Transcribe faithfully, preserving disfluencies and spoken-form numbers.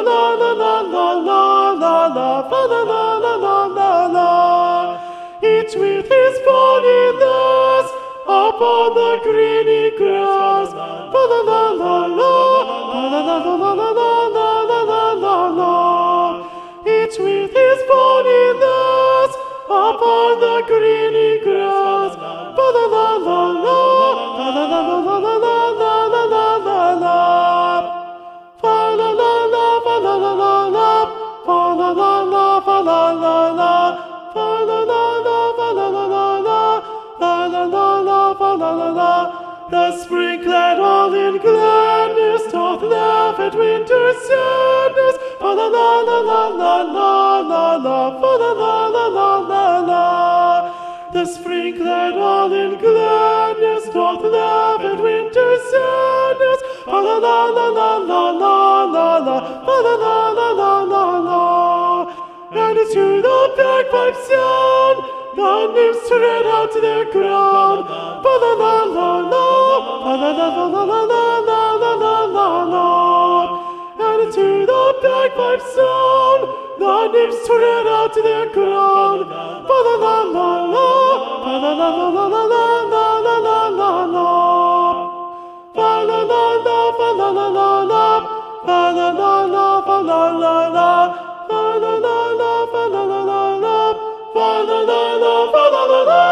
la la la la la la la, fa la la la la la la. Each with his bonny lass upon the greeny grass. Fa la la la la, fa la la la la la la la la la la. Each with his bonny lass upon the greeny grass. Fa la la la la, fa la la la la la la la la la la. Fa la la la, fa la la la la, fa la la la, fa la la la, fa la la la, fa la la la la, fa la la la, fa la la la. The spring-clad all in gladness doth laugh at winter's sadness. Fa la la la la la la la la, fa la la la la la la. The spring-clad all in gladness doth laugh at winter's sadness. Fa la la la la la la la la, fa la la la la la la. And to the bagpipe sound, the nymphs tread out their crown. Fa la la la la, fa la la la la la la la la la la. And to the bagpipe sound, the nymphs tread out their crown. Fa la la la la, fa la la la la la la la la la la. Fa la la la, fa la la la la, fa la la la, fa la la la, fa la la la, fa la la la la, fa la la la, fa la la la.